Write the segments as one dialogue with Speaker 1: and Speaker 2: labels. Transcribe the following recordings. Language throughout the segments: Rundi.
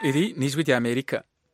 Speaker 1: Iri ni ijwi ry'Amerika.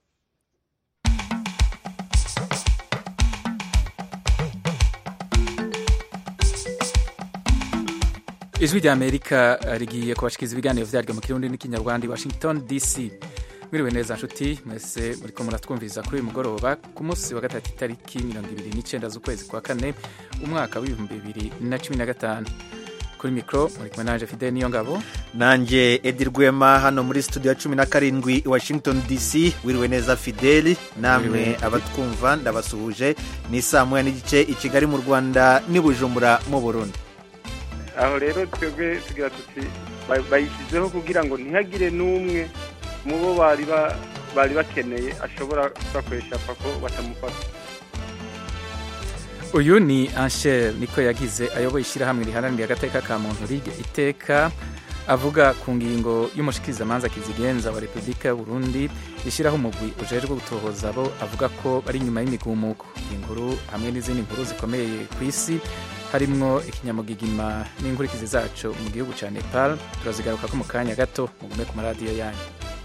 Speaker 1: Ijwi ry'Amerika rigiye kubashikiriza ibiganiro vyaryo mu Kirundi n'ikinyarwanda i Washington DC. Mwiriwe neza nshuti mwese muriko muratwumviriza kuri uyu mugoroba ku munsi wa gatatu itariki 29 z'ukwezi kwa kane umwaka w'2015. Kuri mikro muri kumwe nanje Fidel Niyongabo
Speaker 2: nanje Edir Rwema hano muri studio ya 17 i Washington DC. Wiriwe neza Fidel, namwe abatwumva ndabasuhuje. Ni saa moya n'igice i Kigali mu Rwanda ni Bujumbura mu Burundi.
Speaker 3: Aho rero twebwe tugira tuti bayishizeho kugira ngo ntihagire n'umwe mubo bari bakeneye ashobora kwakoresha pako batamufata.
Speaker 1: Uyu ni Anshel niko yagize ayoboye ishyirahamwe riharanira agateka ka muntu Ligue Iteka, avuga ku ngingo y'umushikirizamanza kizigenza wa Republika y'u Burundi ishyiraho umugwi ujejwe gutohoza abo avuga ko bari nyuma y'imigumuko. Inkuru hamwe n'izindi nkuru zikomeye ku isi harimwo ikinyamugigima n'inkurikizi zacu mu gihugu ca Nepal turazigaruka ko mu kanya gato. Mugume ku maradiyo yanyu.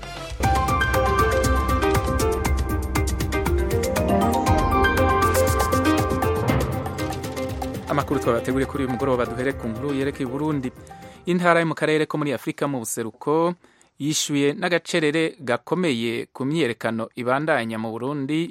Speaker 1: Amakuru twabateguriye kuri uyu mugoroba duhere ku nkuru yerekeye Burundi. Intara yo mu karere ko muri Afrika mu buseruko yishuye n'agacerere gakomeye ku myerekano ibandanya mu Burundi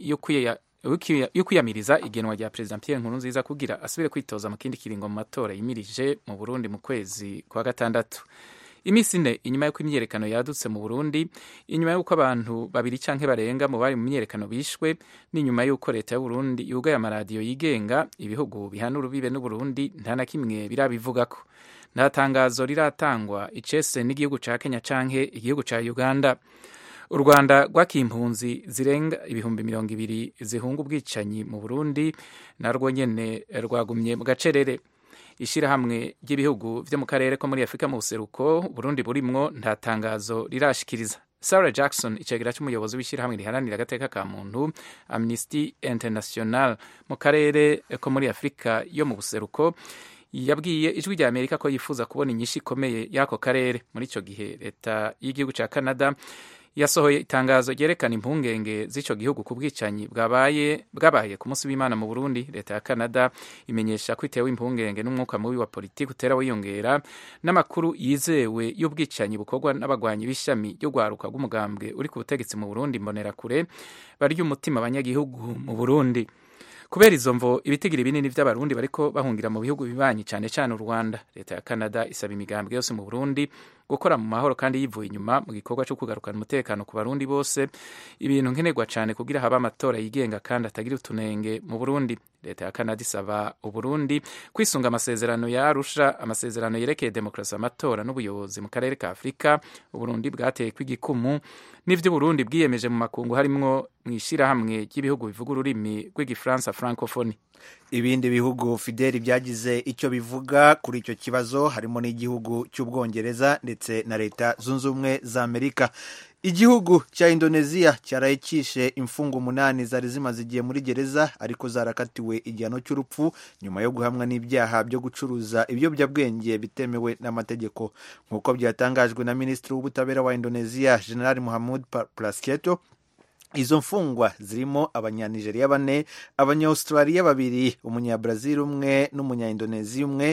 Speaker 1: yo kwiyamiriza igenwa rya President Pierre Nkurunziza kugira asubire kwitoza mu kindi kiringo mu matora yimirije mu Burundi mu kwezi kwa gatandatu. Imisi ine inyuma y'uko imyerekano yadutse mu Burundi, inyuma y'uko abantu babiri canke barenga mu bari mu myerekano bishwe, n'inyuma y'uko leta y'u Burundi yugaye amaradiyo yigenga, ibihugu bihana urubibe n'u Burundi nta na kimwe birabivugako. Nta tangazo riratangwa icese n'igihugu ca Kenya canke igihugu ca Uganda. U Rwanda rwakiye impunzi zirenga ibihumbi 200 zihunga ubwicanyi mu Burundi, narwo nyene rwagumye mu gacerere. Ishirahamwe ry'ibihugu vyo mu karere ko muri Afrika mu buseruko Burundi burimwo nta tangazo rirashikiriza. Sarah Jackson, icegera c'umuyobozi w'ishirahamwe riharanira agateka ka muntu Amnesty International mu karere ko muri Afrika yo mu buseruko, yabwiye ijwi rya Amerika ko yifuza kubona inyinshi ikomeye y'ako karere. Muri ico gihe leta y'igihugu ca Canada yasohoye itangazo ryerekana impungenge z'ico gihugu ku bwicanyi bwabaye ku munsi w'Imana mu Burundi. Leta ya Canada imenyesha ko itewe impungenge n'umwuka mubi wa politiki utera wiyongera n'amakuru yizewe y'ubwicanyi bukorwa n'abagwanyi b'ishami ryo gwaruka rw'umugambwe uri ku butegetsi mu Burundi Mbonerakure barya umutima abanyagihugu mu Burundi. Kubera izo mvo ibitigiri binini vy'abarundi bariko bahungira mu bihugu bibanyi cane cane u Rwanda. Leta ya Canada isaba imigambwe yose mu Burundi gukora mu mahoro kandi yivuye inyuma mu gikorwa cyo kugarukana umutekano ku barundi bose, ibintu nkenerwa cane kugira haba amatora yigenga kandi atagira utunenge mu Burundi. Leta ya Canada isaba u Burundi kwisunga amasezerano ya Arusha, amasezerano yerekeye demokrasi, amatora n'ubuyobozi mu karere ka Afrika. U Burundi bwateye kw'igikumu n'ivyo Burundi bwiyemeje mu makungu harimwo mw'ishirahamwe ry'ibihugu bivuga ururimi rw'igifaransa Francophonie.
Speaker 2: Ibindi bihugu Fidel byagize icyo bivuga kuri icyo kibazo harimo n'igihugu cy'Ubwongereza ndetse na Leta Zunze Ubumwe za Amerika. Igihugu cya Indonesia cyarayikishe imfungo 8 zari zimaze igihe muri gereza ariko zarakatiwe igihano cy'urupfu nyuma yo guhamwa n'ibyaha byo gucuruza ibiyobyabwenge bitemewe n'amategeko, nk'uko byatangajwe na Minisitiri w'Ubutabera wa Indonesia General Muhammad Prasetyo. Izo mfungwa zirimo abanya-Nigeria 4, abanya-Australia 2, umunya-Brazil 1 n'umunya-Indonesia 1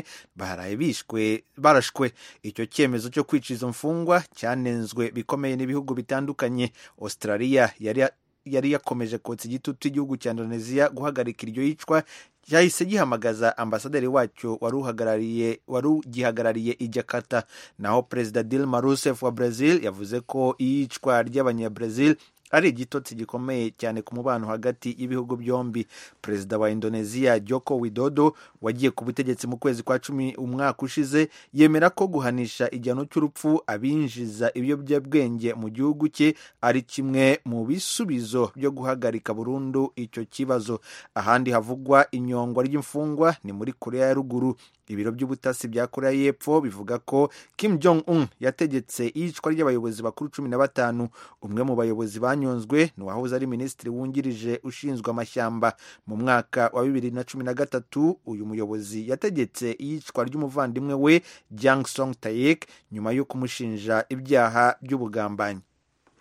Speaker 2: barashwe. Icyo cyemezo cyo kwica izo mfungwa cyanenzwe bikomeye n'ibihugu bitandukanye. Australia yari yakomeje kotsa igitutu igihugu cya Indonesia guhagarika iryo yicwa, cyahise gihamagaza ambasaderi wacyo warugihagarariye i Jakarta. Naho Perezida Dilma Rousseff wa Brazil yavuze ko iyicwa ry'abanya-Brazil ari igitotsi gikomeye cyane ku mubano hagati y'ibihugu byombi. Perezida wa Indonesia Joko Widodo wagiye ku butegetsi mu kwezi kwa 10 umwaka ushize yemera ko guhanisha igihano cy'urupfu abinjiza ibiyobyabwenge mu gihugu cye ari kimwe mu bisubizo byo guhagarika burundu icyo kibazo. Ahandi havugwa inyongwa ry'imfungwa ni muri Korea ya Ruguru. Ibiro by'ubutasi bya Korea y'Epfo bivuga ko Kim Jong-un yategetse iyicwa ry'abayobozi bakuru 15. Umwe mu bayobozi banyonzwe ni uwahoze ari minisitiri wungirije ushinzwe amashyamba. Mu mwaka wa 2013 uyu muyobozi yategetse iyicwa ry'umuvandimwe we Jang Song Taek nyuma yo kumushinja ibyaha by'ubugambanyi.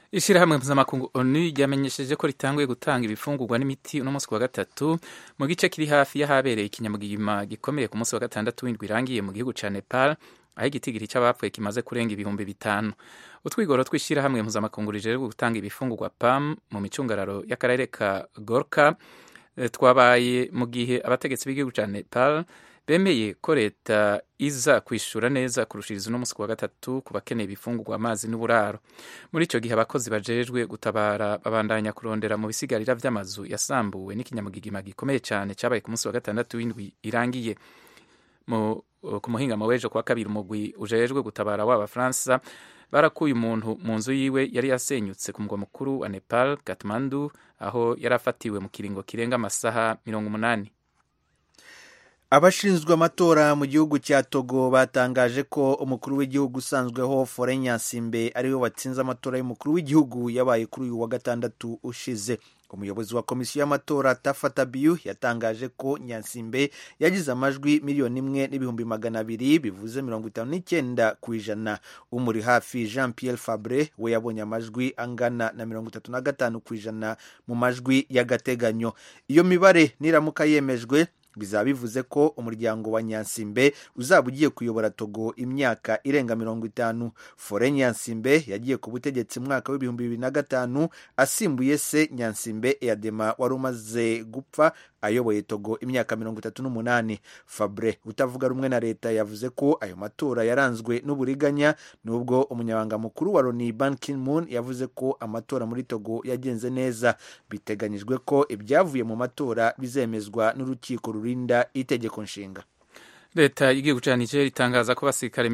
Speaker 1: Ishirahamwe mpuzamakungu ONU ryamenyesheje ko ritanguye gutanga ibifungurwa n'imiti uno munsi wa gatatu mu gice kiri hafi y'ahabereye ikinyamugigima gikomeye ku munsi wa gatandatu w'indwi irangiye mu gihugu ca Nepal, aho igitigiri c'abapfuye kimaze kurenga 5,000. Utwigoro tw'ishirahamwe mpuzamakungu rijejwe gutanga ibifungurwa PAM mu micungararo y'akarere ka Gorkha twabaye mu gihe abategetsi b'igihugu ca Nepal bemeye ko leta iza kwishura neza kurushiriza uno munsi wa gatatu ku bakeneye ibifungurwa, amazi n'uburaro. Muri ico gihe abakozi bajejwe gutabara babandanya kurondera mu bisigarira vy'amazu yasambuwe n'ikinyamugigima gikomeye cyane cyabaye ku munsi wa gatandatu w'indwi irangiye. Ku muhingamo w'ejo kwa kabiri umugwi ujejwe gutabara w'Abafaransa barakuye umuntu mu nzu yiwe yari yasenyutse ku mugwa mukuru wa Nepal, Kathmandu, aho yari afatiwe mu kiringo kirenga amasaha 80.
Speaker 2: Abashinzwe amatora mu gihugu cya Togo batangaje ko umukuru w'igihugu usanzweho Faure Gnassingbé ariwe watsinze amatora y'umukuru w'igihugu yabaye kuri uyu wa gatandatu ushize. Umuyobozi wa komisiyo y'amatora Tafa Tabiou yatangaje ko Gnassingbé yagize amajwi 1,200,000 bivuze 59%. Umuri hafi Jean Pierre Fabre we yabonye amajwi angana na 35% mu majwi y'agateganyo. Iyo mibare niramuka yemejwe bizaba bivuze ko umuryango wa Gnassingbé uzaba ugiye kuyobora Togo imyaka irenga 50. Faure Gnassingbé yagiye ku butegetsi mwaka w'2005 asimbuye se Gnassingbé Eyadema wari umaze gupfa ayoboye Togo imyaka 38. Fabre utavuga rumwe na leta yavuze ko ayo matora yaranzwe n'uburiganya, nubwo umunyabanga mukuru wa Loni Ban Ki-moon yavuze ko amatora muri Togo yagenze neza. Biteganyijwe ko ibyavuye mu matora bizemezwa n'urukiko rurinda itegeko nshinga.
Speaker 1: Leta y'igihugu ca Nigeria itangaza ko abasirikare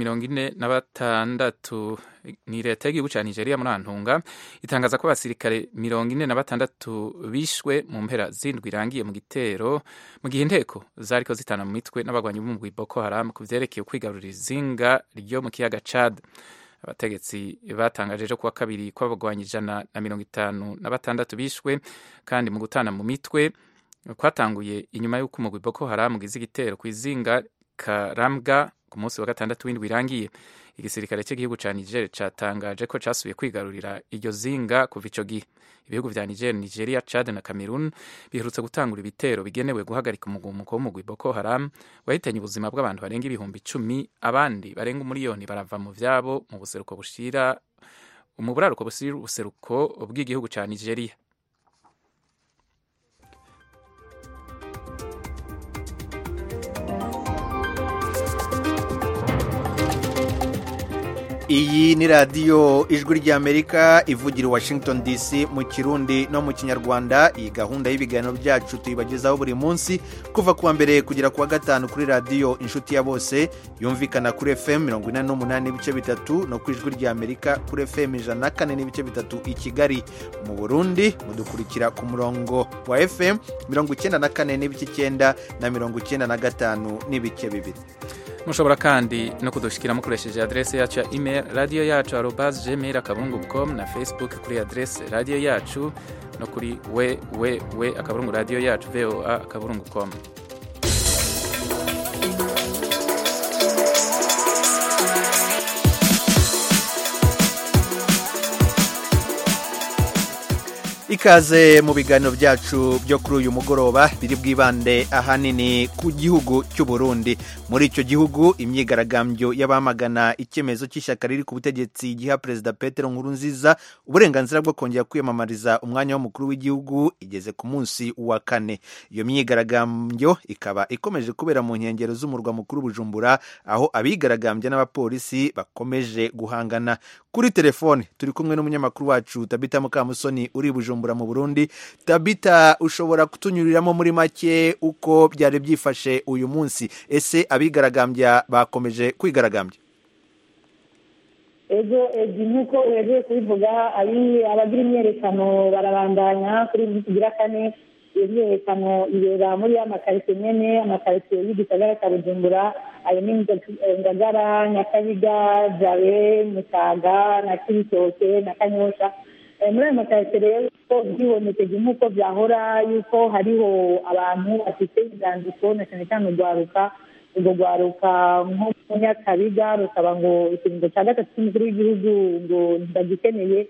Speaker 1: 46 ni leta y'igihugu ca Nigeria muri Antunga itangaza ko abasirikare 46 bishwe mu mpera z'indwi irangiye mu gitero mu gihe inteko zariko zitana mu mitwe n'abagwanyi b'umugwi Boko Haram ku vyerekeye kwigarurira izinga ryo mu kiyaga Chad. Abategetsi batangaje ejo kuwa kabiri ko abagwanyi 156 bishwe, kandi mu gutana mu mitwe kwatanguye inyuma y'uko umugwi Boko Haram ugize igitero ku izinga Karamga ku munsi wa gatandatu w'indwi irangiye. Igisirikare cy'igihugu ca Niger catangaje ko casubiye kwigarurira iryo zinga kuva ico gihe. Ibihugu vya Nigeria, Chad na Cameroon biherutse gutangura ibitero bigenewe guhagarika umugumuko w'umugwi Boko Haram wahitanye ubuzima bw'abantu barenga 10,000, abandi barenga 1,000,000 barava mu vyabo mu buraruko bushira ubuseruko bw'igihugu ca Nigeria.
Speaker 2: Iyi ni radiyo ijwi ry'Amerika ivugira Washington DC mu Kirundi no mu Kinyarwanda. Iyi gahunda y'ibiganiro byacu tuyibagezaho buri munsi kuva kuwa mbere kugera kuwa gatanu kuri radiyo Inshuti ya Bose yumvikana kuri FM 48.3 no ku ijwi ry'Amerika kuri FM 104.3 i Kigali. Mu Burundi mudukurikira ku murongo wa FM 94.9 na 95.2.
Speaker 1: Mushobora kandi no kudushikira mukoresheje adresse yacu ya email radio yacu @gmail.com na Facebook kuri adresse radio yacu no kuri radio yacu voa.com.
Speaker 2: Ikaze mu biganiro byacu byo kuri uyu mugoroba biri bwibande ahanini ku gihugu cy'u Burundi. Muri icyo gihugu imyigaragambyo y'abamagana icyemezo cy'ishyaka riri ku butegetsi giha Perezida Petero Nkurunziza uburenganzira bwo kongera kwiyamamariza umwanya w'umukuru w'igihugu igeze ku munsi wa 4. Iyo myigaragambyo ikaba ikomeje kubera mu nkengero z'umurwa mukuru Bujumbura, aho abigaragambya n'abapolisi bakomeje guhangana. Kuri telefone turi kumwe n'umunyamakuru wacu Tabita Mukamusoni uri Bujumbura mu Burundi. Tabita, ushobora kutunyuriramo muri make uko byari byifashe uyu munsi? Ese abigaragambya bakomeje kwigaragambya?
Speaker 4: Ego nk'uko uhejeje kubivuga, abagira imyerekano barabandanya kuri kugira kane. Iyo myerekano ibera muri amakaritsiye nyene, amakaritsiye y'igisagara cya Bujumbura, ayo ni Ngagara, Nyakabiga, Jabe, Mutaga na Kibitoke na Kanyosha. Muri ayo makaritsiye rero byibonekeye nk'uko byahora yuko hariho abantu bafite ibyandiko na cyane cyane urwo rwaruka nko mu Nyakabiga rukaba ngo ikiringo cya gatatu cy'umukuru w'igihugu ngo ndagikeneye.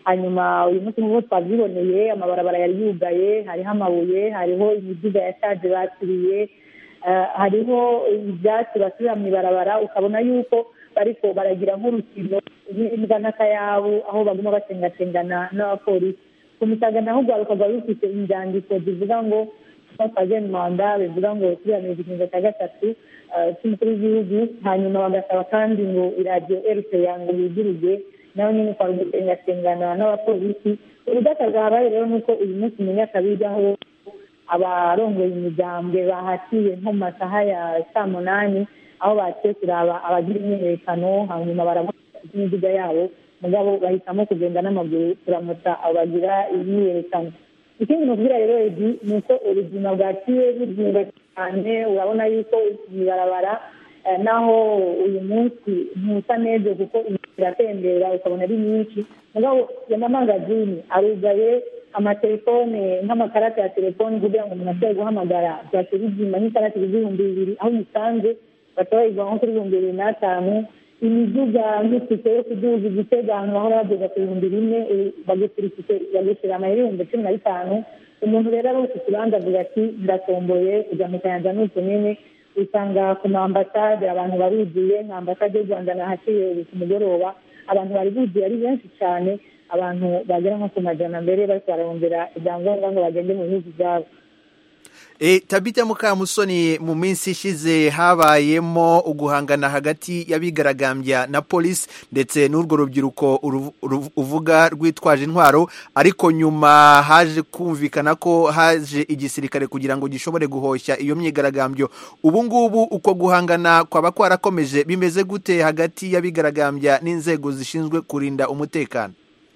Speaker 4: hanyuma uyu munsi nk'uko twabyiboneye amabarabara yari yugaye, hariho amabuye, hariho imiduga yashaje bakiriye, hariho ibyatsi basubira mu ibarabara, ukabona yuko bariko baragira nk'urukino rw'imbwa n'akayabu aho baguma basengatengana n'abapolisi. ku Musaga naho urwaruka rwari rufite inzandiko zivuga ngo twaje mu manda, bivuga ngo turiya igikingo cya gatatu cy'umukuru w'igihugu, hanyuma bagasaba kandi ngo iradiyo RPA ngo yuguruye naho nyine kwa gusengatengana n'abapolisi. Urudakaza habaye rero nuko uyu munsi mu Nyakabiga aho abarongoye imigambwe bahatiye nko mu masaha ya saa munani, aho baciye kuraba abagira imyiyerekano, hanyuma barabona imiduga yabo, mugabo bahitamo kugenda n'amaguru kuramutsa abo bagira imyiyerekano. Ikindi nubwira rero ni uko ubuzima bwaciye buzinga cyane, urabona yuko ibarabara naho uyu munsi ntusa neza kuko iratembera ukabona ari nyinshi, mugabo y'amamangazini arugaye, amatelefone nk'amakarata ya telefoni kugira ngo umuntu ashobore guhamagara byace bizima nk'ikarata y'ibihumbi 2,000 aho bisanzwe bashobora kugura nko kuri 2,500. imiduga nk'ifite yo kuduza igitega ahantu bahora bageza ku 1,000 bagashyira amahirwe 15,000. umuntu rero ari ufite ikibanza avuga ati ndatomboye kujya mu Kayanza n'uko nyine, usanga ku maambasade abantu baruzuye, nka ambasade y'u Rwanda nahaciye ku mugoroba abantu bari buzuye ari benshi cyane, abantu bagera nko ku majana mbere bari bararondera ibyangombwa ngo bagende mu bihugu byabo.
Speaker 2: Tabita Mukamusoni, mu minsi ishize habayemo uguhangana hagati y'abigaragambya na polisi ndetse n'urwo rubyiruko uvuga rwitwaje intwaro, ariko nyuma haje kumvikana ko haje igisirikare kugira ngo gishobore guhoshya iyo myigaragambyo. Ubu ngubu uko guhangana kwaba kwarakomeje, bimeze gute hagati y'abigaragambya n'inzego zishinzwe kurinda umutekano?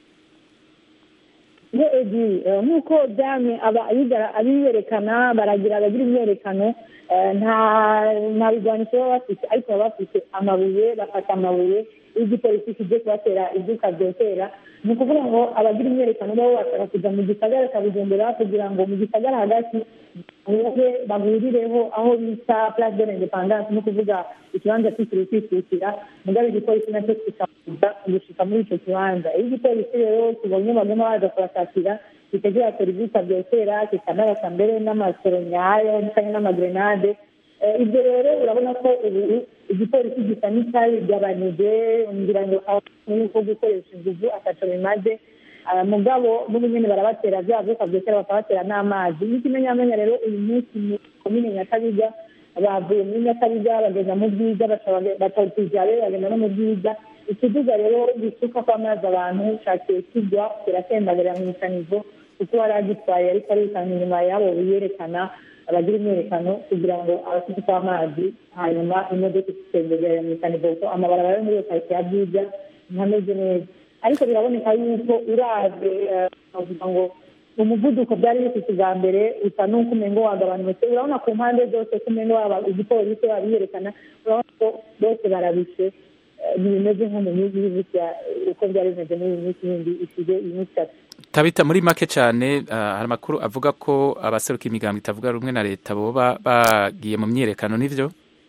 Speaker 4: nk'uko byamye abiyerekana baragira abagira imyerekano, nta bigwanisho baba bafite, ariko baba bafite amabuye, bafata amabuye y'igipolisi kijye kubatera ibyuka byotera. ni ukuvuga ngo abagira imyerekano babo bashaka kujya mu gisagara cya Bujumbura kugira ngo mu gisagara hagati bahurireho aho bita Place de l'Independance, ni ukuvuga ikibanza cyitiriwe kwikukira, mugabe igipolisi nacyo kikabuza gushika muri icyo kibanza. iyo igipolisi rero kibonye baguma baza kubashakira, kitegera serivisi byotera, kikanarasa mbere n'amasoro nyayo cyangwa n'amagrenade. ibyo rero urabona ko ubu igipolisi gisa n'icyabigabanije, ngira ngo nuko gukoresha inguvu ataco bimaze. mugabo n'ubu nyine barabatera bya byuka byotera, bakabatera n'amazi. n'ikimenyamenya rero uyu munsi mu komine Nyakabiga bavuye muri Nyakabiga bagenda mu Bwiza, batotija rero bagenda no mu Bwiza. ikiduga rero gisuka kw'amazi abantu cakiye kigwa kiratembagara mu ikanivo, kuko wari agitwaye ariko arikana inyuma yabo biyerekana abagira imyerekano kugira ngo abafite kw'amazi, hanyuma imodoka ikitembagara mu ikanivo, kuko amabarabara yo muri iyo karitsiye ya Bwiza ntameze neza. ariko biraboneka yuko uraze bavuga ngo umuvuduko byari bifite bwa mbere usa n'uko umengo wagabanutse. urabona ku mpande zose ko umengo waba igipolisi babiyerekana, urabona ko bose barabishe, ntibimeze nko mu minsi y'ibutya uko byari bimeze muri iyi minsi yindi isize iyi minsi itatu.
Speaker 1: Tabita, muri make cyane hari amakuru avuga ko abaseruka imigambi itavuga rumwe na leta boba bagiye mu myiyerekano, nivyo?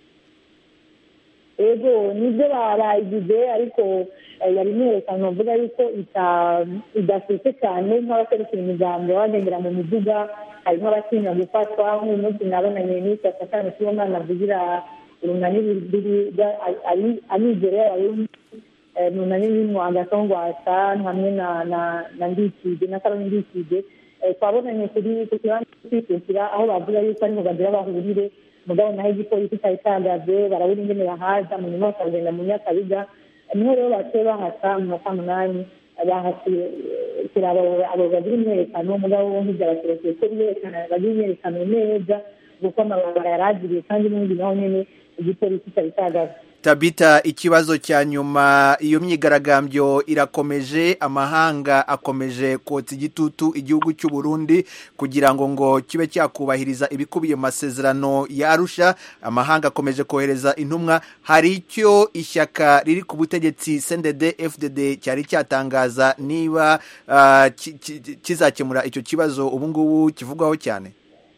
Speaker 4: Ego nibyo barayigize, ariko yari imyerekano bavuga yuko idasetse cyane nk'abaserukira imigambi bagendera mu miduga. harimo abatinya gufatwa, nk'uyu munsi nabonanye n'icyo Satani Sibomana avugira urunani amizero y'abarundi, urunani ririmo Agatongwasa hamwe na Ndikije na Karoli Ndikije. twabonanye ku kibanza cy'ikikira aho bavuga yuko ariho bagira bahurire, mugabo naho igipolisi cyari cyahagaze barabura ingene bahaza, mu nyuma bakagenda mu Nyakabiga. niho rero baciye bahasa mu masaha 8 bahasiye kiraba abo bagira imyerekano, mugabo bo ntibyabakerekeye ko biyerekana bagira imyerekano neza kuko amabara yaragiriye, kandi n'ubundi naho nyene igipolisi cyari cyahagaze.
Speaker 2: Tabita, ikibazo cya nyuma, iyo myigaragambyo irakomeje, amahanga akomeje kotsa igitutu igihugu cy'u Burundi kugira ngo kibe cyakubahiriza ibikubiye masezerano ya Arusha. Amahanga akomeje kohereza intumwa. Hari icyo ishyaka riri ku butegetsi CNDD FDD cyari cyatangaza niba kizakemura icyo kibazo ubu ngubu kivugwaho cyane?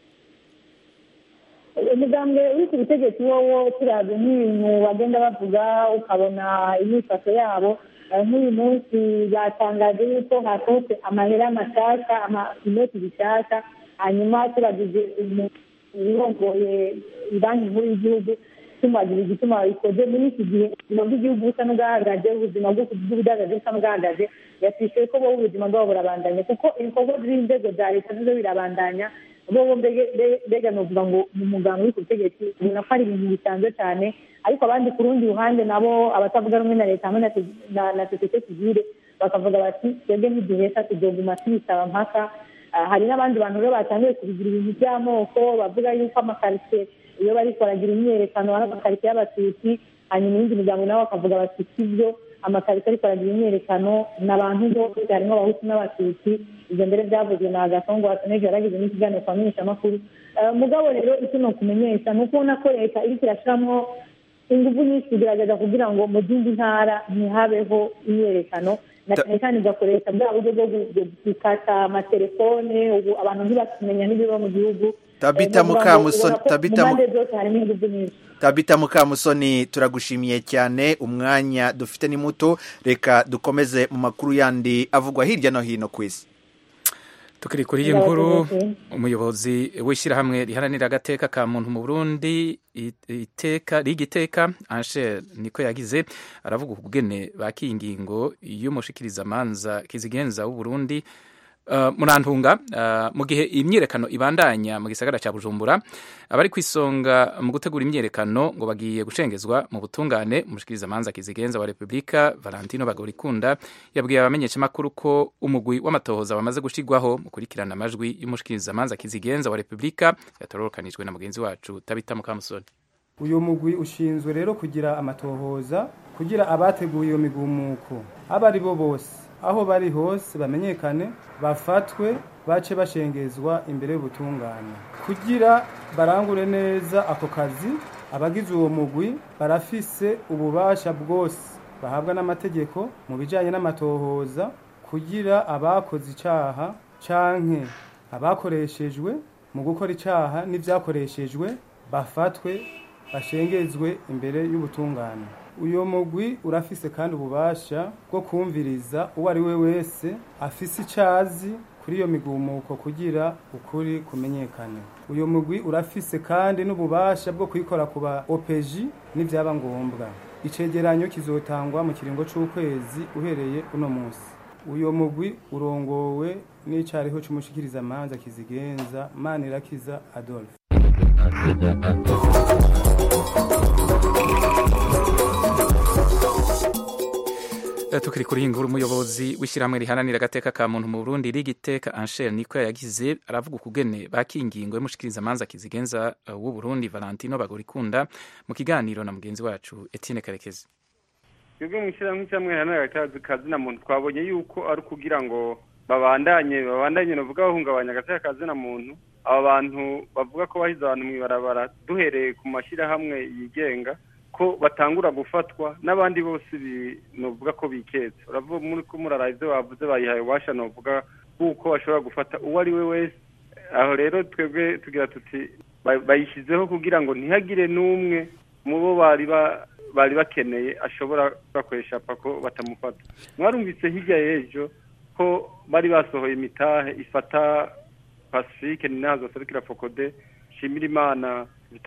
Speaker 4: umugambwe uri ku butegetsi wowo turazi nk'ibintu bagenda bavuga ukabona imyifato yabo, nk'uyu munsi batangaje yuko hasohotse amahera mashasha inoti zishasha hanyuma turagize ibirongoye banki nkuru y'igihugu tumagira igituma ikoze muri iki gihe ubuzima bw'igihugu busa n'ubwahagaze ubuzima bw'ubudandaji busa n'ubwahagaze yatwishuye ko bo ubuzima bwabo burabandanya kuko ibikorwa by'inzego za leta nizo birabandanya bo mbega novuga ngo mu mugambi w'iki butegetsi ubona ko ari ibintu bisanzwe cyane ariko abandi ku rundi ruhande nabo abatavuga rumwe na leta hamwe na sosiyete sivile bakavuga bati twebwe ntiduhesha tuzoguma tubisaba mpaka hari n'abandi bantu rero batangiye kubigira ibintu by'amoko bavuga yuko amakaritsiye iyo bariko baragira imyerekano ari amakaritsiye y'abatutsi hanyuma iyindi miryango nabo bakavuga bati sibyo amakaritsiye ariko baragira imyerekano n'abantu bose harimo abahutu n'abatutsi ibyo mbere byavuzwe na Gasongo Wasoneje yaragize n'ikiganiro kwa menyeshamakuru mugabo rero icyo no kumenyesha ni ukubona ko leta iriko irashiramwo ingufu nyinshi kugerageza kugira ngo mu zindi ntara ntihabeho imyerekano na cyane cyane igakoresha bwa buryo bwo gukata amatelefone ubu abantu ntibakimenya n'ibiba mu gihugu.
Speaker 2: Tabita Mukamusoni turagushimiye cyane umwanya dufite ni muto reka dukomeze mu makuru yandi avugwa hirya no hino ku isi.
Speaker 1: Tukiri kuri iyi nkuru umuyobozi w'ishyirahamwe riharanira agateka ka muntu mu Burundi rigiteka Ansher niko yagize aravuga ukugene bakiye ingingo y'umushikirizamanza kizigenza w'u Burundi Murantunga mu gihe imyerekano ibandanya mu gisagara cya Bujumbura abari kwisonga mu gutegura imyerekano ngo bagiye gucengezwa mu butungane umushikirizamanza kizigenza wa Republika Valentino Bagorikunda yabwiye abamenyesha makuru ko umugwi w'amatohoza bamaze gushigwaho mu kurikirana amajwi y'umushikirizamanza kizigenza wa Republika yatorokanijwe na mugenzi wacu Tabita Mukamusoni.
Speaker 5: Uyu mugwi ushinzwe rero kugira amatohoza kugira abateguye iyo migumuko abari bo bose aho bari hose bamenyekane bafatwe bace bashengezwa imbere y'ubutungane kugira barangure neza ako kazi. Abagize uwo mugwi barafise ububasha bwose bahabwa n'amategeko mu bijanye n'amatohoza kugira abakoze icaha canke abakoreshejwe mu gukora icaha n'ivyakoreshejwe bafatwe bashengezwe imbere y'ubutungane. Uyo mugwi urafise kandi ububasha bwo kumviriza uwo ari we wese afise icazi kuri iyo migumuko kugira ukuri kumenyekane. Uyo mugwi urafise kandi n'ububasha bwo kwikora kuba OPG n'ivyaba ngombwa. Icegeranyo kizotangwa mu kiringo c'ukwezi uhereye uno munsi. Uyo mugwi urongowe n'icariho c'umushikirizamanza kizigenza Manirakiza Adolphe.
Speaker 1: Tukiri kuri iyi nkuru umuyobozi w'ishyirahamwe riharanira agateka ka muntu mu Burundi rigiteka Ansher niko yagize aravuga ukugene bakingingo y'umushikirizamanza kizigenza w'u Burundi Valentino Bagorikunda mu kiganiro na mugenzi wacu Etienne Karekezi.
Speaker 3: Twebwe mu ishyirahamwe cyamwe riharanira akazi na muntu twabonye yuko ari kugira ngo babandanye novuga bahungabanya agateka kazi na muntu. Aba bantu bavuga ko bahize abantu mw'ibarabara duhereye ku mashyirahamwe yigenga ko batangura gufatwa n'abandi bose novuga ko biketse. Uravuga muri ko murarayize bavuze bayihaye washa novuga kuko bashobora gufata uwo ari we wese. Aho rero twebwe tugira tuti bayishizeho kugira ngo ntihagire n'umwe mu bo bari bakeneye ashobora bakoresha pako batamufata. Mwarumvise hirya y'ejo ko bari basohoye imitahe ifata Pacifique ninazo serukira Fokode Shimirimana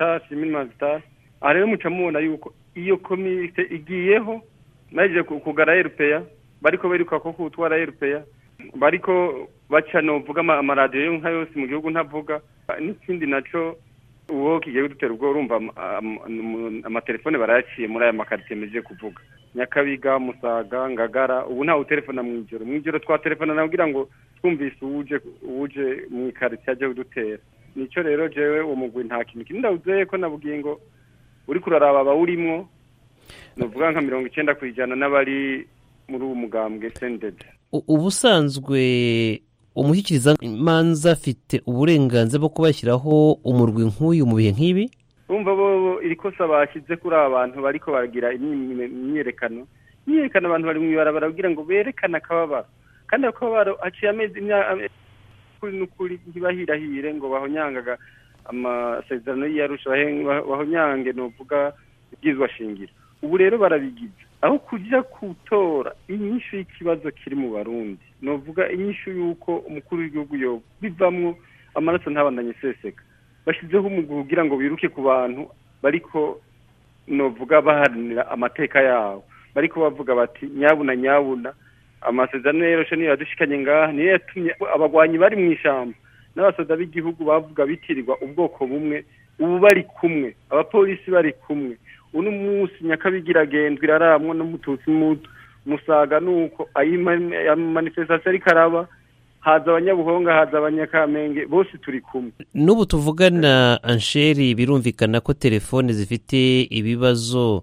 Speaker 3: Vital aha rero muca mubona yuko iyo komite igiyeho naje kugara Europeya bariko beruka ko kutwara Europeya bariko baca novuga amaradiyo nka yose mu gihugu ntavuga n'ikindi naco uwo kigiye gutera ubwo urumva amatelefone barayaciye muri aya makarite meje kuvuga Nyakabiga Musaga Ngagara ubu nta utelefona mwijoro twa telefona nagira ngo twumvise uje mu karite aje gudutera. Nico rero jewe uwo mugwi nta kintu kindawuzeye ko nabugingo uri kuraraba bawurimwo novuga nka 90% n'abari muri uwo mugambwe sended.
Speaker 6: Ubusanzwe umushyikiriza manza afite uburenganzira bwo kubashyiraho umurwi nk'uyu mu bihe nk'ibi.
Speaker 3: Umva bo irikosa bashize kuri abantu bariko baragira imyerekano abantu bari mw'ibarabara kugira ngo berekane akababaro kandi akababaro aciye amezi kuri n'ukuri ntibahirahire ngo bahonyangaga amasezerano y'Arusha bahonyange novuga ibyizwa shingiro. Ubu rero barabigize aho kujya gutora inyishu y'ikibazo kiri mu Barundi, novuga inyishu y'uko umukuru w'igihugu yo bivamwo amaraso ntabandanye seseka, bashizeho umuguru kugira ngo biruke ku bantu bariko novuga baharanira amateka yabo, bariko bavuga bati nyabuna amasezerano yeroshe niyo yadushikanye ngaha, niyo yatumye abagwanyi bari mu ishamba n'abasoda b'igihugu bavuga bitirirwa ubwoko bumwe ubu bari kumwe, abapolisi bari kumwe. Uno munsi Nyakabigira agendwa iraramwo n'umututsi Musaga, nuko ayi manifestation ari karaba, haza abanyabuhonga, haza abanyakamenge, bose turi kumwe.
Speaker 6: N'ubu tuvugana Ansheri, birumvikana ko telefone zifite ibibazo,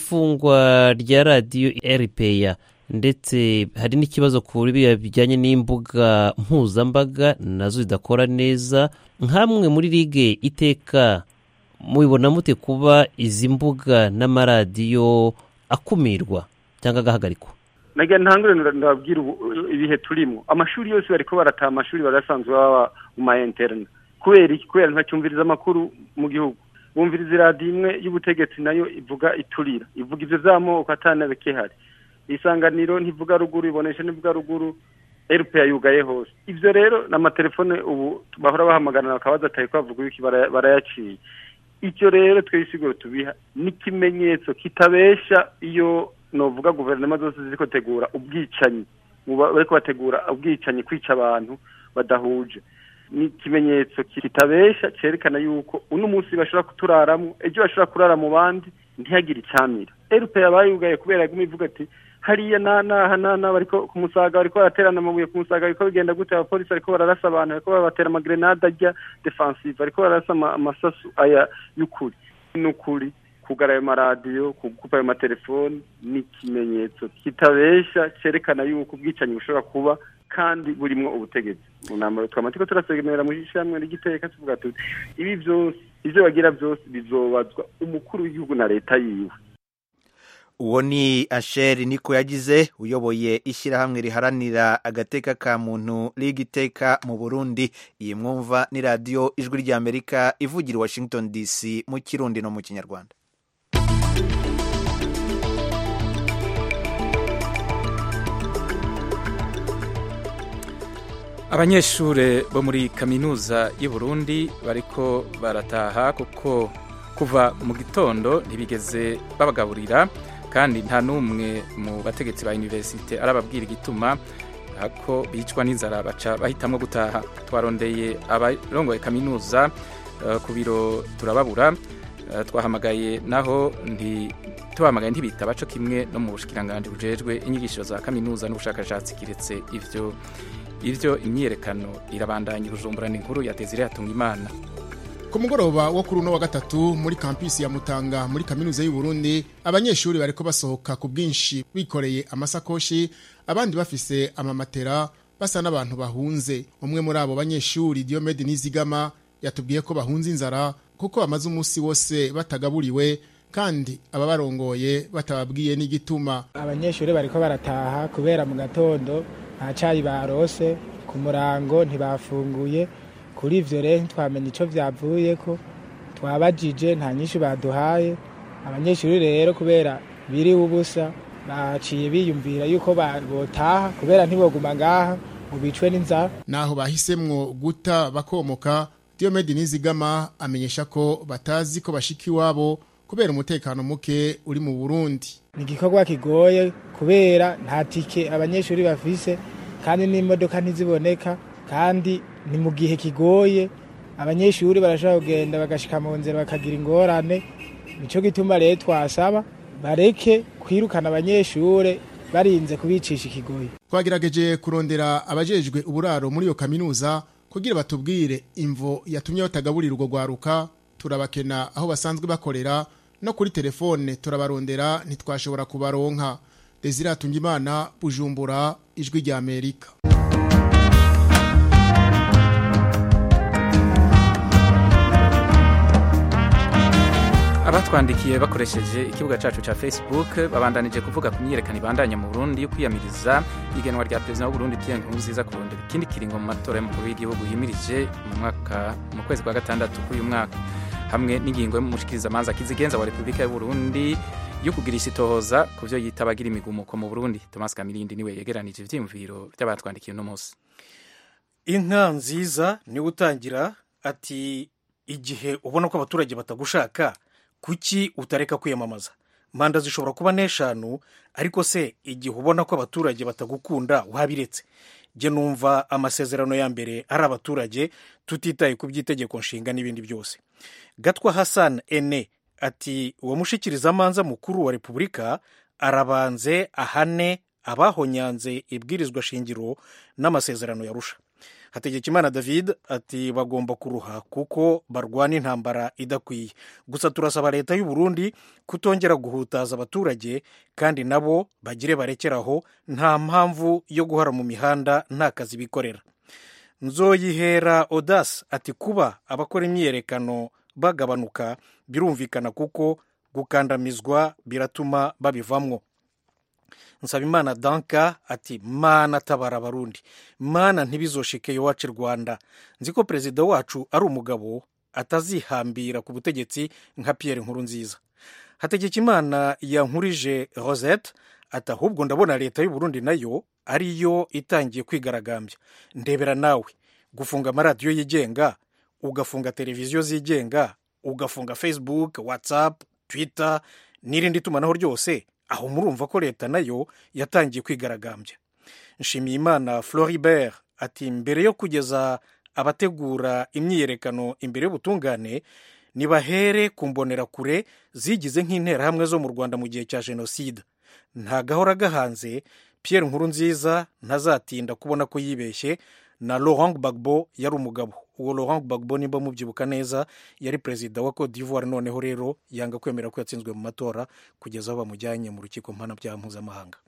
Speaker 6: ifungwa rya radiyo RPA ndetse hari n'ikibazo kuri bijyanye n'imbuga mpuzambaga nazo zidakora neza. Nkamwe muri Ligue Iteka mubibona mute kuba izi mbuga n'amaradiyo akumirwa cyangwa agahagarikwa?
Speaker 3: Nagira ntangure ndababwira ibihe turimo, amashuri yose bariko barataha amashuri barasanzwe baba mu ma interne. Kubera iki? Kubera ntacyumviriza amakuru mu gihugu. Bumviriza iradiyo imwe y'ubutegetsi nayo ivuga iturira, ivuga ivyo vy'amoko atanabeke hari. Isanganiro ntivuga ruguru, ibonesha ntivuga ruguru, RPA yugaye hose. Ivyo rero n'amatelefone ubu bahora bahamagarana bakabaza ataye kwavuga iki barayaciye. Icyo rero twisiguro tubiha n'ikimenyetso kitabesha iyo novuga guverinoma zose ziriko tegura ubwicanyi, bariko bategura ubwicanyi kwica abantu badahuje. Ni kimenyetso kitabesha cerekana yuko uno munsi bashobora kuturaramwo, ejo bashobora kurara mu bandi, ntihagire icamira. RPA yabayugaye kubera yaguma ivuga ati hariya na bariko ku Musaga bariko baraterana amabuye ku Musaga, bariko bigenda gute, abapolisi bariko bararasa abantu, bariko babatera amagrenade ajya defensive, bariko bararasa amasasu aya y'ukuri. N'ukuri kugara ayo maradiyo, kukupa ayo matelefoni ni ikimenyetso kitabesha cerekana yuko ubwicanyi bushobora kuba kandi burimwo ubutegetsi. Munamaro twamatiko turasegemera mu shamwe rigiteka tuvuga tuti ibi byose ivyo bagira byose bizobazwa umukuru w'igihugu na leta yiwe.
Speaker 2: Uwo ni Asheri niko yagize, uyoboye ishyirahamwe riharanira agateka ka muntu Ligue Iteka mu Burundi. Iyi mwumva ni radio Ijwi ry'Amerika ivugira Washington DC mu Kirundi no mu Kinyarwanda.
Speaker 1: Abanyeshure bo muri kaminuza y'u Burundi bariko barataha kuko kuva mu gitondo ntibigeze babagaburira, kandi nta n'umwe mu bategetsi ba universite arababwira igituma ko bicwa n'inzara baca bahitamwo gutaha. Twarondeye abarongoye kaminuza ku biro turababura, twahamagaye naho tubahamagaye ntibitaba, co kimwe no mu bushikiranganje bujejwe inyigisho za kaminuza n'ubushakashatsi. Kiretse ivyo imyiyerekano irabandanya Bujumbura. N'inkuru ya Desire Hatungimana.
Speaker 7: Ku mugoroba wo kuri uno wa gatatu muri kampisi ya Mutanga muri kaminuza y'u Burundi, abanyeshuri bariko basohoka ku bwinshi bikoreye amasakoshi, abandi bafise amamatera, basa n'abantu bahunze. Umwe muri abo banyeshuri Diomede Nizigama yatubwiye ko bahunze inzara kuko bamaze umunsi wose batagaburiwe, kandi ababarongoye batababwiye n'igituma.
Speaker 8: Abanyeshuri bariko barataha kubera mu gatondo nta cayi barose, ku murango ntibafunguye. Kuri ivyo rero ntitwamenye ico vyavuyeko, twabajije nta nyinshi baduhaye. Abanyeshuri rero kubera biri ubusa baciye biyumvira yuko botaha kubera ntiboguma ngaha ngo bicwe n'inzara. Naho bahisemwo guta bakomoka, Diomede Nizigama amenyesha ko batazi ko bashiki wabo kubera umutekano muke uri mu Burundi. Ni igikorwa kigoye kubera nta tike abanyeshuri bafise, kandi n'imodoka ntiziboneka, kandi ni mu gihe kigoye. Abanyeshuri barashobora kugenda bagashika mu nzira bakagira ingorane. Nico gituma rero twasaba bareke kwirukana abanyeshuri barinze kubicisha ikigoye. Twagerageje kurondera abajejwe uburaro muri iyo kaminuza kugira batubwire imvo yatumye batagaburira urwo rwaruka. Turabakena aho basanzwe bakorera, no kuri telefone turabarondera ntitwashobora kubaronka. Desire Hatungimana, Bujumbura, Ijwi ry'Amerika.
Speaker 1: Abatwandikiye bakoresheje ikibuga cacu ca Facebook babandanije kuvuga ku myiyerekano ibandanya mu Burundi yo kwiyamiriza igenwa rya President w'u Burundi Pierre Nkurunziza kurondera ikindi kiringo mu matora y'umukuru w'igihugu yimirije mu kwezi kwa gatandatu k'uyu mwaka, hamwe n'ingingo y'umushikirizamanza kizigenza wa Republika y'u Burundi yo kugira isitohoza ku byo yita abagira imigumuko mu Burundi. Thomas Kamirindi niwe yegeranije ivyiyumviro by'abatwandikiye uno munsi.
Speaker 9: Inka nziza ni utangira ati igihe ubona ko abaturage batagushaka kuki utareka kwiyamamaza. Manda zishobora kuba n'eshanu, ariko se igihe ubona ko abaturage batagukunda wabiretse. Je numva amasezerano ya mbere ari abaturage tutitaye ku by'itegeko nshinga n'ibindi byose. Gatwa Hassan Ene ati uwo mushikiriza amanza mukuru wa Repubulika arabanze ahane abahonyanze ibwirizwa shingiro n'amasezerano yarusha. Hategekimana David ati bagomba kuruha kuko barwana intambara idakwiye. Gusa turasaba leta y'u Burundi kutongera guhutaza abaturage kandi nabo bagire barekeraho, nta mpamvu yo guhara mu mihanda nta kazi bikorera. Nzoyihera Odas ati kuba abakora imyiyerekano bagabanuka birumvikana kuko gukandamizwa biratuma babivamwo. Nsabimana Danka ati mana tabara Barundi, mana ntibizoshike iwacu Rwanda. Nziko perezida wacu ari umugabo atazihambira ku butegetsi nka Pierre Nkurunziza. Hategekimana yankurije Rosette ati ahubwo ndabona leta y'u Burundi nayo ariyo itangiye kwigaragambya. Ndebera nawe gufunga amaradiyo yigenga, ugafunga televiziyo zigenga, ugafunga Facebook, WhatsApp, Twitter n'irindi tumanaho ryose, aho murumva ko leta nayo yatangiye kwigaragambya. Nshimiyimana Floribert ati mbere yo kugeza abategura imyiyerekano imbere y'ubutungane nibahere kumbonera kure zigize nk'interahamwe zo mu Rwanda mu gihe cya jenoside. Nta gahora gahanze Pierre Nkurunziza ntazatinda kubona ko yibeshye na Laurent Gbagbo yari umugabo. Uwo Laurent Gbagbo nimba mubyibuka neza yari perezida wa Cote d'Ivoire, noneho rero yanga kwemera ko yatsinzwe mu matora kugeza aho bamujyanye mu rukiko mpanabyaha mpuzamahanga.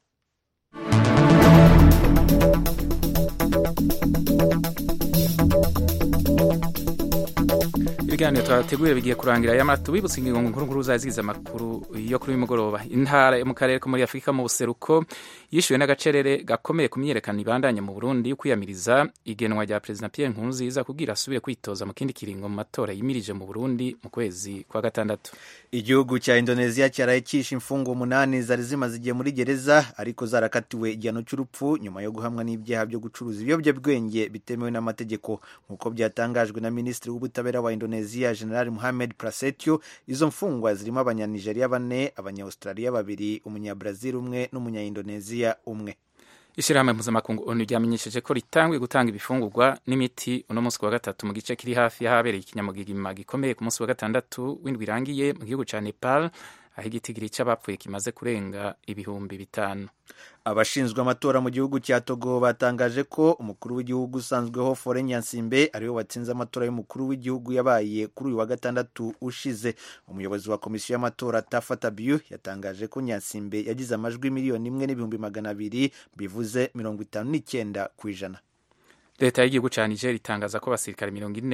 Speaker 1: Ibiganiro twateguye bigiye kurangira y'amatu bibutse ingingo nkuru zazigize amakuru yo kuri uyu mugoroba. Intara yo mu karere ko muri Afurika mu buseruko yishyuwe n'agacerere gakomeye ku myiyerekano ibandanya mu Burundi yo kwiyamiriza igenwa rya Perezida Pierre Nkurunziza kugira asubire kwitoza mu kindi kiringo mu matora yimirije mu Burundi mu kwezi kwa gatandatu.
Speaker 2: Igihugu cya Indonesia cyaraye cyishe imfungwa 8 zari zimaze igihe muri gereza ariko zarakatiwe igihano cy'urupfu nyuma yo guhamwa n'ibyaha byo gucuruza ibiyobyabwenge bitemewe n'amategeko, nk'uko byatangajwe na Minisitiri w'Ubutabera wa Indonesia General Mohamed Prasetyo. Izo mfungwa zirimo abanyanigeria 4, abanyaustralia 2, umunyabrazil 1 n'umunya-Indonesia 1.
Speaker 1: Ishirahamwe mpuzamakungu ONU ryamenyesheje ko ritangwe gutanga ibifungurwa n'imiti uno munsi wa gatatu mu gice kiri hafi y'ahabereye ikinyamugigima gikomeye ku munsi wa gatandatu w'indwi irangiye mu gihugu ca Nepal, aho igitigiri c'abapfuye kimaze kurenga 5,000.
Speaker 2: Abashinzwe amatora mu gihugu cya Togo batangaje ko umukuru w'igihugu usanzweho Faure Nyansimbe ariwe watsinze amatora y'umukuru w'igihugu yabaye kuri uyu wa gatandatu ushize. Umuyobozi wa komisiyo y'amatora Tafa Tabiu yatangaje ko Nyansimbe yagize amajwi 1,200,000 bivuze 59%.
Speaker 1: Leta y'igihugu ca Niger itangaza ko abasirikare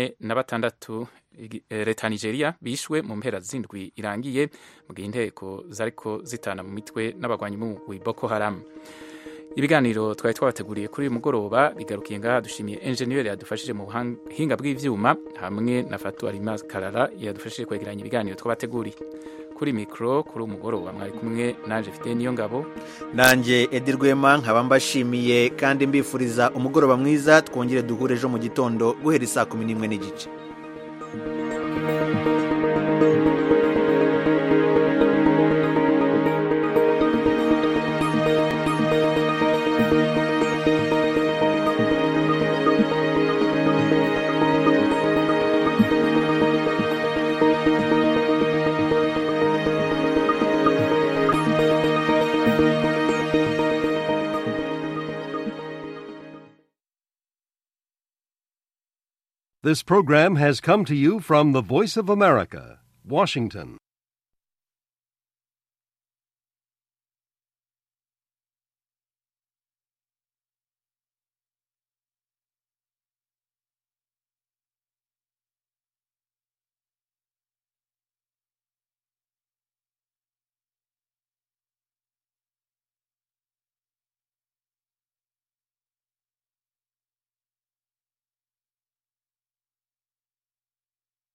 Speaker 1: 46 leta Nigeria bishwe mu mpera z'indwi irangiye mu gihe inteko zariko zitana mu mitwe n'abagwanyi mu Boko Haram. Ibiganiro twari twabateguriye kuri uyu mugoroba bigarukiye ngaha. Dushimiye engineer yadufashije mu buhinga bw'ivyuma hamwe na Fatou Alima Karara yadufashije kwegeranya ibiganiro twabateguriye. Kuri mikro kuri umugoroba mwari kumwe nanje Fidel Niyongabo,
Speaker 2: nanje Edi Rwema, nkaba mbashimiye kandi mbifuriza umugoroba mwiza. Twongere duhure ejo mu gitondo guhera saa 11:15.
Speaker 10: This program has come to you from the Voice of America, Washington.